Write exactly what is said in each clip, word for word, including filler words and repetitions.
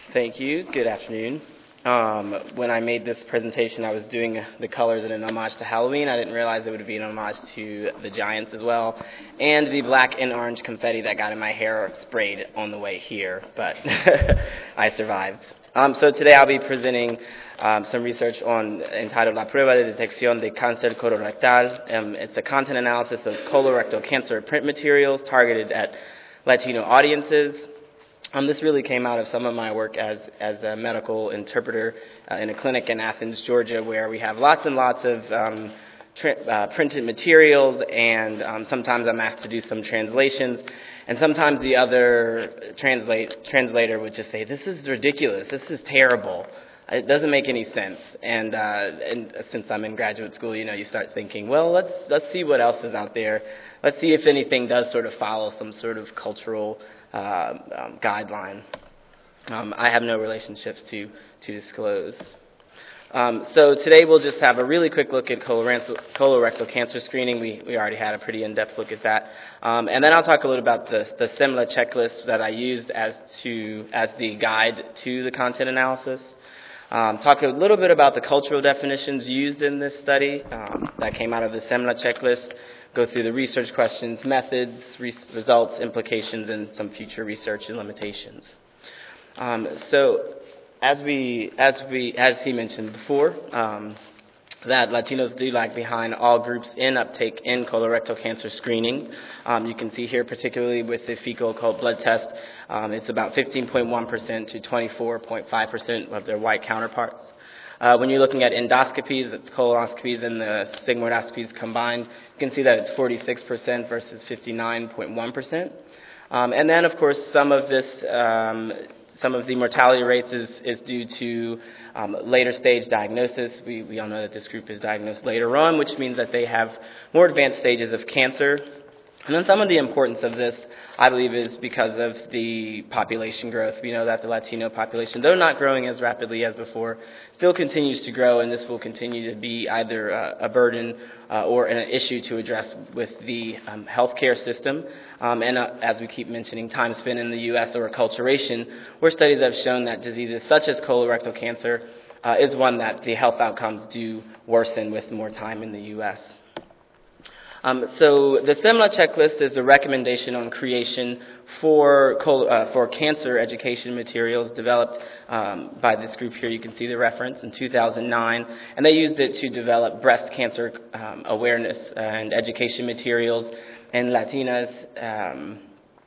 Thank you. Good afternoon. Um, when I made this presentation, I was doing the colors in an homage to Halloween. I didn't realize it would be an homage to the Giants as well, and the black and orange confetti that got in my hair sprayed on the way here, but I survived. Um, so today I'll be presenting um, some research on entitled La Prueba de Detección de Cáncer Colorectal. Um, it's a content analysis of colorectal cancer print materials targeted at Latino audiences. Um, this really came out of some of my work as, as a medical interpreter uh, in a clinic in Athens, Georgia, where we have lots and lots of um, tra- uh, printed materials, and um, sometimes I'm asked to do some translations, and sometimes the other translate translator would just say, "This is ridiculous, this is terrible, it doesn't make any sense." And, uh, and since I'm in graduate school, you know, you start thinking, well, let's let's see what else is out there. Let's see if anything does sort of follow some sort of cultural Uh, um, guideline. Um, I have no relationships to, to disclose. Um, so today we'll just have a really quick look at colorectal, colorectal cancer screening. We, we already had a pretty in-depth look at that. Um, and then I'll talk a little about the, the SEMLA checklist that I used as, to, as the guide to the content analysis. Um, talk a little bit about the cultural definitions used in this study um, that came out of the SEMLA checklist. Go through the research questions, methods, re- results, implications, and some future research and limitations. Um, so, as we, as we, as he mentioned before, um, that Latinos do lag behind all groups in uptake in colorectal cancer screening. Um, you can see here, particularly with the fecal occult blood test, um, it's about fifteen point one percent to twenty-four point five percent of their white counterparts. Uh, when you're looking at endoscopies, it's colonoscopies and the sigmoidoscopies combined, you can see that it's forty-six percent versus fifty-nine point one percent. Um, and then, of course, some of this, um, some of the mortality rates is, is due to um, later stage diagnosis. We, we all know that this group is diagnosed later on, which means that they have more advanced stages of cancer. And then some of the importance of this, I believe, is because of the population growth. We know that the Latino population, though not growing as rapidly as before, still continues to grow, and this will continue to be either uh, a burden uh, or an issue to address with the um, healthcare system. Um, and uh, as we keep mentioning, time spent in the U S or acculturation, where studies have shown that diseases such as colorectal cancer uh, is one that the health outcomes do worsen with more time in the U S Um, so the SEMLA checklist is a recommendation on creation for col- uh, for cancer education materials developed um, by this group here. You can see the reference in two thousand nine, and they used it to develop breast cancer um, awareness and education materials in Latinas um,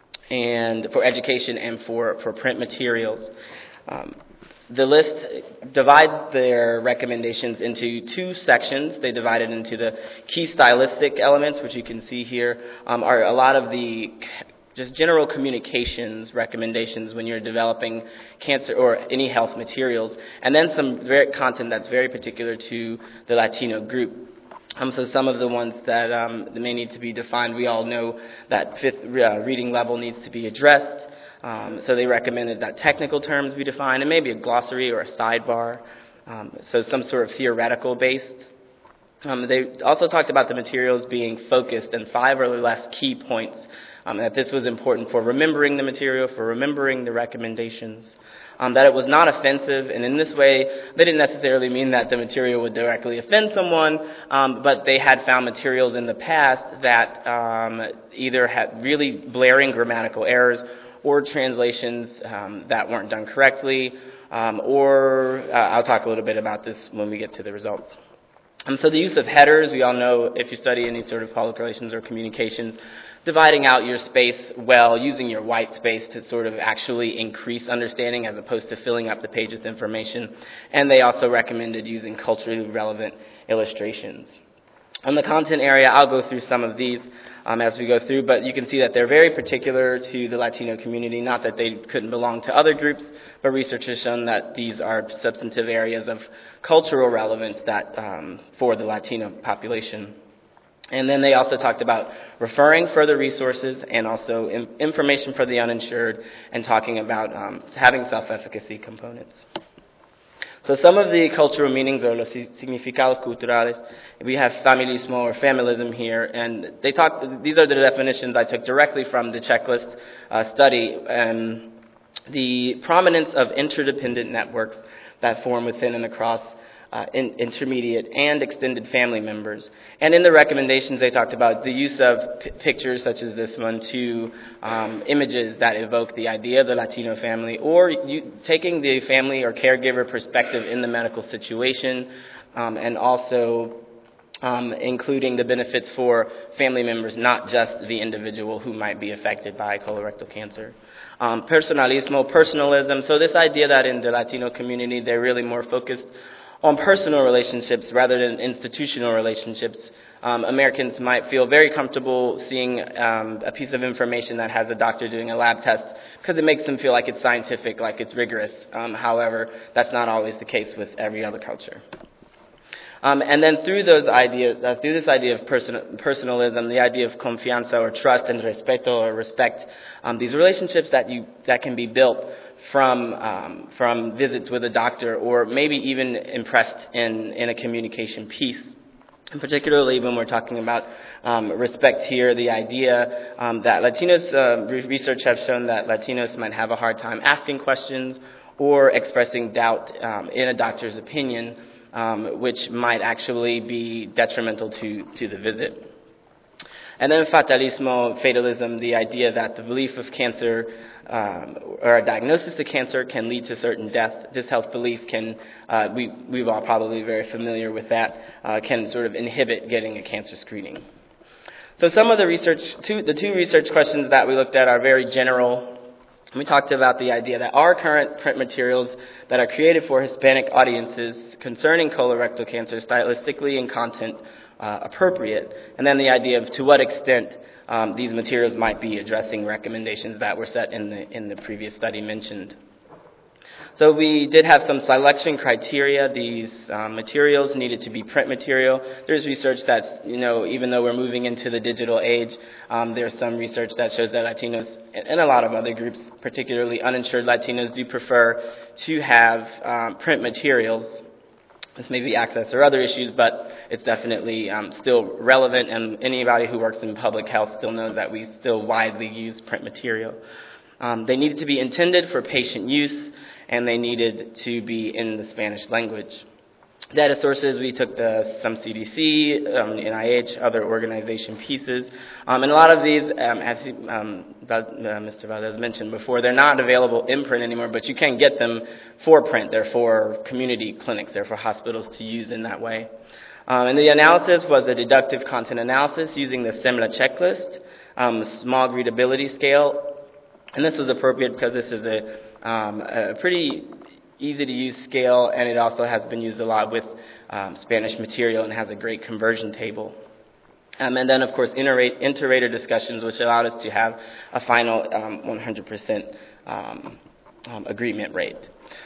and for education and for, for print materials. Um, The list divides their recommendations into two sections. They divide it into the key stylistic elements, which you can see here, um, are a lot of the just general communications recommendations when you're developing cancer or any health materials, and then some very content that's very particular to the Latino group. Um, so some of the ones that um, may need to be defined, we all know that fifth uh, reading level needs to be addressed. Um, so they recommended that technical terms be defined, and maybe a glossary or a sidebar, um, so some sort of theoretical based. Um, they also talked about the materials being focused in five or less key points, um, that this was important for remembering the material, for remembering the recommendations, um, that it was not offensive, and in this way, they didn't necessarily mean that the material would directly offend someone, um, but they had found materials in the past that um, either had really blaring grammatical errors or translations um, that weren't done correctly, um, or uh, I'll talk a little bit about this when we get to the results. Um, so the use of headers, we all know if you study any sort of public relations or communications, dividing out your space well, using your white space to sort of actually increase understanding as opposed to filling up the page with information. And they also recommended using culturally relevant illustrations. On the content area, I'll go through some of these Um, as we go through, but you can see that they're very particular to the Latino community, not that they couldn't belong to other groups, but research has shown that these are substantive areas of cultural relevance that um, for the Latino population. And then they also talked about referring further resources and also in, information for the uninsured, and talking about um, having self-efficacy components. So some of the cultural meanings or los significados culturales, we have familismo or familism here, and they talk. These are the definitions I took directly from the checklist uh, study, and the prominence of interdependent networks that form within and across uh, in, intermediate and extended family members. And in the recommendations, they talked about the use of p- pictures such as this one to um, images that evoke the idea of the Latino family, or you, taking the family or caregiver perspective in the medical situation, um, and also um, including the benefits for family members, not just the individual who might be affected by colorectal cancer. Um, personalismo, personalism, so this idea that in the Latino community they're really more focused on personal relationships rather than institutional relationships. Um, Americans might feel very comfortable seeing um, a piece of information that has a doctor doing a lab test because it makes them feel like it's scientific, like it's rigorous. Um, however, that's not always the case with every other culture. Um, and then through those ideas, uh, through this idea of person, personalism, the idea of confianza or trust and respeto or respect, um, these relationships that you that can be built from um, from visits with a doctor, or maybe even impressed in, in a communication piece. And particularly when we're talking about um, respect here, the idea um, that Latinos, uh, research has shown that Latinos might have a hard time asking questions or expressing doubt um, in a doctor's opinion, um, which might actually be detrimental to, to the visit. And then fatalismo, fatalism, the idea that the belief of cancer um, or a diagnosis of cancer can lead to certain death. This health belief can, uh, we, we've all probably very familiar with that, uh, can sort of inhibit getting a cancer screening. So some of the research, two, the two research questions that we looked at are very general. We talked about the idea that our current print materials that are created for Hispanic audiences concerning colorectal cancer stylistically and content uh, appropriate, and then the idea of to what extent um, these materials might be addressing recommendations that were set in the in the previous study mentioned. So we did have some selection criteria. These um, materials needed to be print material. There's research that's, you know, even though we're moving into the digital age, um, there's some research that shows that Latinos and a lot of other groups, particularly uninsured Latinos, do prefer to have um, print materials. This may be access or other issues, but it's definitely um, still relevant, and anybody who works in public health still knows that we still widely use print material. Um, they needed to be intended for patient use, and they needed to be in the Spanish language. Data sources, we took the, some C D C, um, N I H, other organization pieces. Um, and a lot of these, um, as he, um, uh, Mister Valdez mentioned before, they're not available in print anymore, but you can get them for print. They're for community clinics. They're for hospitals to use in that way. Um, and the analysis was a deductive content analysis using the SEMLA checklist, um, smog readability scale. And this was appropriate because this is a Um, a pretty easy to use scale, and it also has been used a lot with um, Spanish material and has a great conversion table. Um, and then, of course, inter- inter-rater discussions, which allowed us to have a final um, one hundred percent um, um, agreement rate.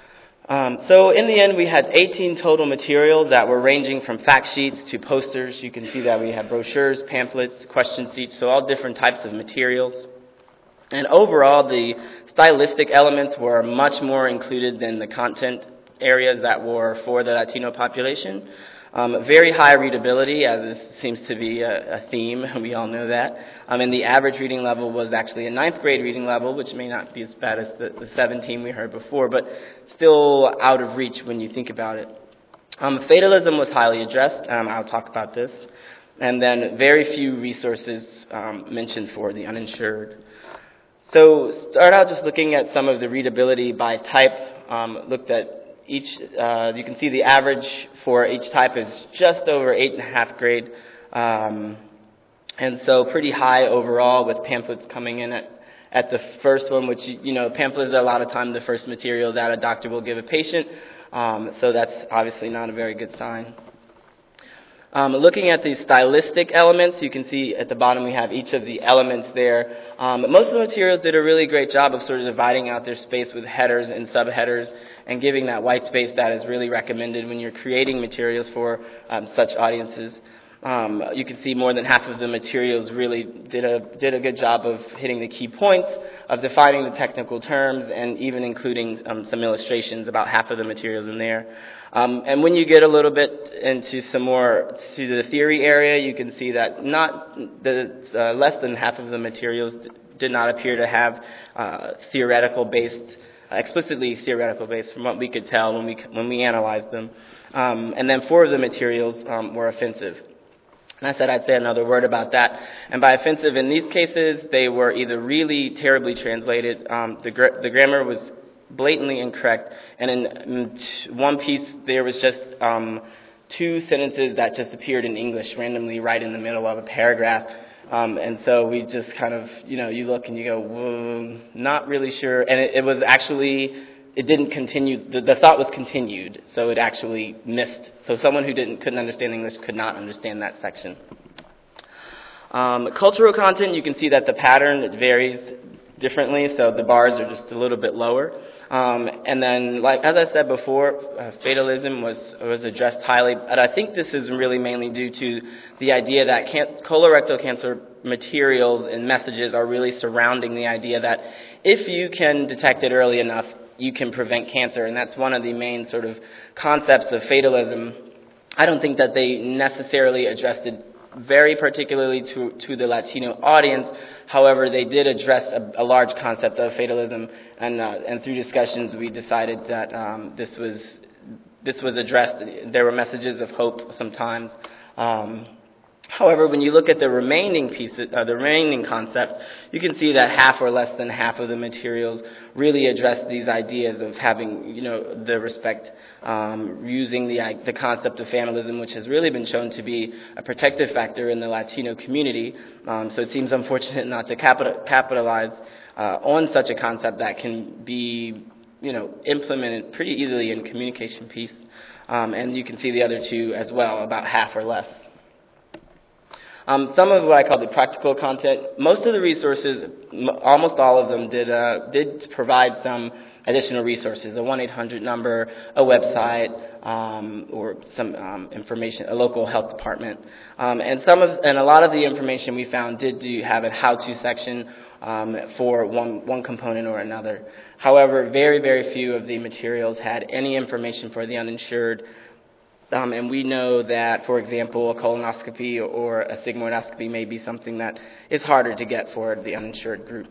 Um, so in the end, we had eighteen total materials that were ranging from fact sheets to posters. You can see that we have brochures, pamphlets, question sheets, so all different types of materials. And overall, the stylistic elements were much more included than the content areas that were for the Latino population. Um, very high readability, as this seems to be a, a theme, we all know that. Um, and the average reading level was actually a ninth grade reading level, which may not be as bad as the, the seventeen we heard before, but still out of reach when you think about it. Um, fatalism was highly addressed. Um, I'll talk about this. And then very few resources um, mentioned for the uninsured. So start out just looking at some of the readability by type. Um, looked at each, uh, you can see the average for each type is just over eight and a half grade. Um, and so pretty high overall, with pamphlets coming in at, at the first one, which, you know, pamphlets are a lot of time the first material that a doctor will give a patient. Um, so that's obviously not a very good sign. Um, looking at the stylistic elements, you can see at the bottom we have each of the elements there. Um, most of the materials did a really great job of sort of dividing out their space with headers and subheaders and giving that white space that is really recommended when you're creating materials for um, such audiences. Um, you can see more than half of the materials really did a did a good job of hitting the key points, of defining the technical terms, and even including um, some illustrations, about half of the materials in there. Um, and when you get a little bit into some more to the theory area, you can see that not the uh, less than half of the materials did not appear to have uh, theoretical based, uh, explicitly theoretical based from what we could tell when we when we analyzed them. Um, and then four of the materials um, were offensive. And I said I'd say another word about that. And by offensive, in these cases, they were either really terribly translated. Um, the, gr- the grammar was blatantly incorrect. And in, in one piece, there was just um, two sentences that just appeared in English randomly right in the middle of a paragraph. Um, and so we just kind of, you know, you look and you go, well, not really sure. And it, it was actually, it didn't continue, the, the thought was continued, so it actually missed. So someone who didn't couldn't understand English could not understand that section. Um, cultural content, you can see that the pattern, it varies differently, so the bars are just a little bit lower. Um, and then, like as I said before, uh, fatalism was was addressed highly, but I think this is really mainly due to the idea that can- colorectal cancer materials and messages are really surrounding the idea that if you can detect it early enough, you can prevent cancer, and that's one of the main sort of concepts of fatalism. I don't think that they necessarily addressed it very particularly to, to the Latino audience. However, they did address a, a large concept of fatalism, and uh, and through discussions, we decided that um, this was this was addressed. There were messages of hope sometimes. Um, However, when you look at the remaining pieces, uh, the remaining concepts, you can see that half or less than half of the materials really address these ideas of having, you know, the respect, um, using the the concept of familism, which has really been shown to be a protective factor in the Latino community. Um, so it seems unfortunate not to capital, capitalize uh, on such a concept that can be, you know, implemented pretty easily in communication piece. Um, and you can see the other two as well, about half or less. Um, some of what I call the practical content, most of the resources, m- almost all of them did uh, did provide some additional resources, a one eight hundred number, a website, um, or some um, information, a local health department. Um, and some of, and a lot of the information we found did do have a how-to section um, for one, one component or another. However, very, very few of the materials had any information for the uninsured. Um, and we know that, for example, a colonoscopy or a sigmoidoscopy may be something that is harder to get for the uninsured group.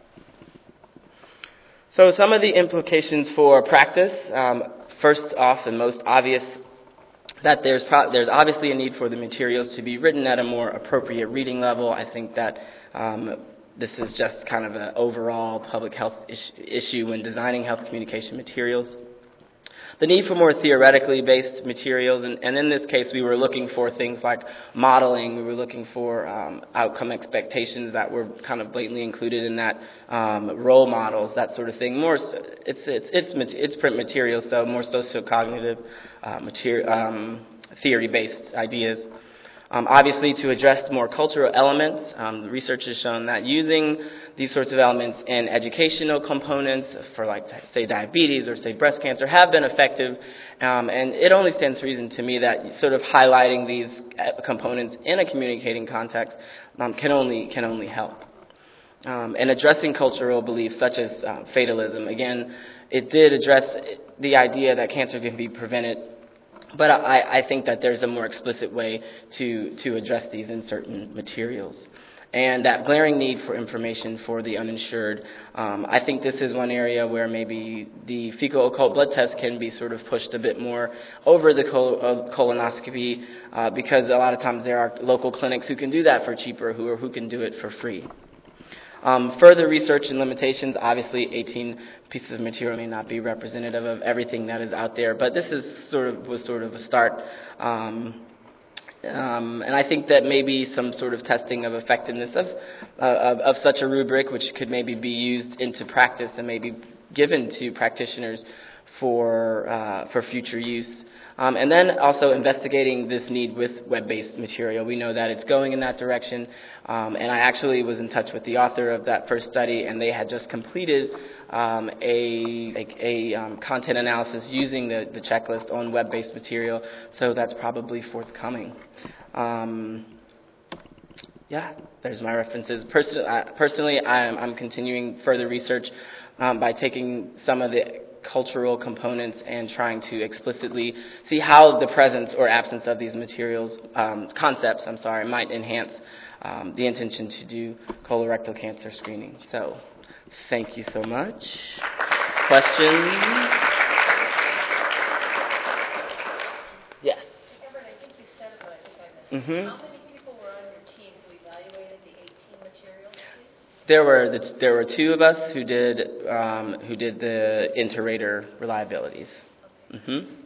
So some of the implications for practice, um, first off and most obvious, that there's pro- there's obviously a need for the materials to be written at a more appropriate reading level. I think that um, this is just kind of an overall public health is- issue when designing health communication materials. The need for more theoretically based materials, and, and in this case we were looking for things like modeling, we were looking for um, outcome expectations that were kind of blatantly included in that, um, role models, that sort of thing. More, so, it's, it's, it's, it's print material, so more sociocognitive, uh, materi- um, theory-based ideas. Um, obviously, to address more cultural elements, um, the research has shown that using these sorts of elements in educational components for, like, say, diabetes or, say, breast cancer have been effective. Um, and it only stands to reason to me that sort of highlighting these components in a communicating context um, can only can only help. Um, and addressing cultural beliefs such as uh, fatalism, again, it did address the idea that cancer can be prevented. But I, I think that there's a more explicit way to, to address these in certain materials. And that glaring need for information for the uninsured, um, I think this is one area where maybe the fecal occult blood test can be sort of pushed a bit more over the col- uh, colonoscopy uh, because a lot of times there are local clinics who can do that for cheaper, who, or who can do it for free. Um, further research and limitations, obviously eighteen pieces of material may not be representative of everything that is out there, but this is sort of was sort of a start. Um, um, and I think that maybe some sort of testing of effectiveness of, uh, of of such a rubric, which could maybe be used into practice and maybe given to practitioners for uh, for future use. Um, and then also investigating this need with web-based material. We know that it's going in that direction, um, and I actually was in touch with the author of that first study, and they had just completed um, a, a, a um, content analysis using the, the checklist on web-based material, so that's probably forthcoming. Um, yeah, there's my references. Person, uh, personally, I'm, I'm continuing further research um, by taking some of the cultural components and trying to explicitly see how the presence or absence of these materials, um, concepts, I'm sorry, might enhance um, the intention to do colorectal cancer screening. So thank you so much. Questions? Yes. Everett, I think you said it, but I think I missed it. Mm-hmm. How many people were on your team who evaluated the eighteen materials, please? There were the, there were two of us who did um, who did the inter-rater reliabilities. Mm-hmm.